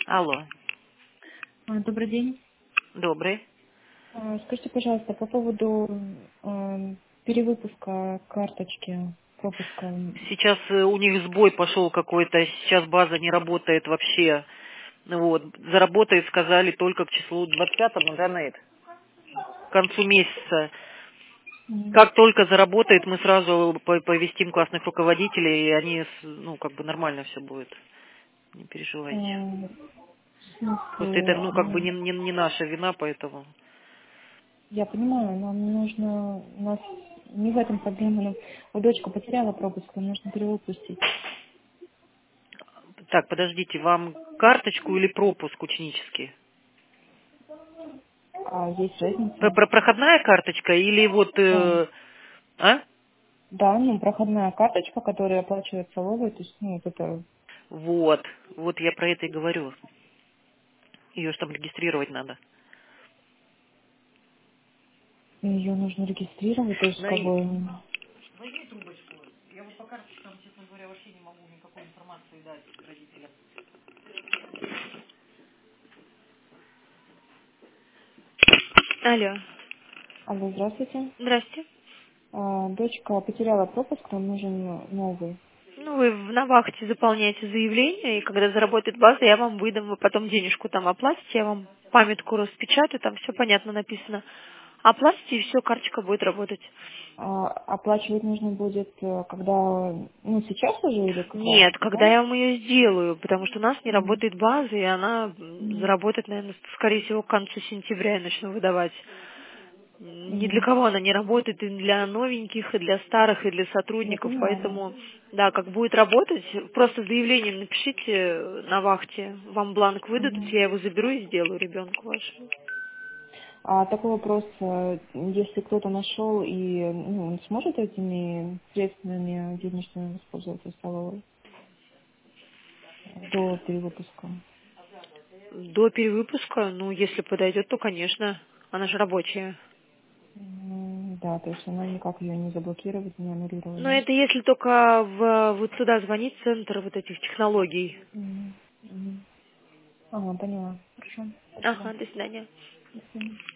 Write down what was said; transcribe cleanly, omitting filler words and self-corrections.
Алло, Добрый день. добрый. Скажите, пожалуйста, по поводу перевыпуска карточки пропуска. Сейчас у них сбой пошел какой-то, сейчас база не работает вообще. Вот. Заработает, сказали, только к числу 25-му, да, Нейт? К концу месяца. М, Как только заработает, мы сразу повестим классных руководителей, и они, ну, как бы нормально все будет. Не э, переживайте. В Просто это, смысле, ну, как бы не наша вина, поэтому... я понимаю, нам нужно, у нас не в этом проблема, но у дочка потеряла пропуск, нам нужно перевыпустить. Так, подождите, вам карточку или пропуск ученический? А есть разница? Проходная карточка или вот... Да. А? Да, ну, проходная карточка, которая оплачивает столовую, то есть, ну, вот это, Вот, вот я про это и говорю. Ее же там регистрировать надо. ее нужно регистрировать, то есть, как Наид, бы, возьми трубочку. Я вот по карточкам, честно говоря, вообще не могу никакой информации дать родителям. Алло. алло, здравствуйте. Здрасте. Дочка потеряла пропуск, нам нужен новый. Ну, вы на вахте заполняете заявление, и когда заработает база, я вам выдам, вы потом денежку там оплатите, я вам памятку распечатаю, там все понятно написано. Оплатите, и все, карточка будет работать. Оплачивать нужно будет, когда, ну, сейчас уже или когда? Нет, когда Потом? я вам ее сделаю, потому что у нас не Мгм. работает база, и она Мгм. заработает, наверное, скорее всего, к концу сентября я начну выдавать. Ни для Мгм. кого она не работает, и для новеньких, и для старых, и для Я сотрудников, поняла, да. поэтому, да, как будет работать, просто заявление напишите на вахте, вам бланк выдадут, Мгм. я его заберу и сделаю ребенку вашему. Такой вопрос, если кто-то нашел и, ну, он сможет этими средствами денежными воспользоваться в столовой до перевыпуска? До перевыпуска, ну, если подойдет, то, конечно, она же рабочая. Да, то есть она никак ее не заблокировать, не аннулировать, Но да? это если только вот сюда звонить в центр вот этих технологий. Мгм. Мгм. Ага, поняла. Хорошо, спасибо. Ага, до свидания. До свидания.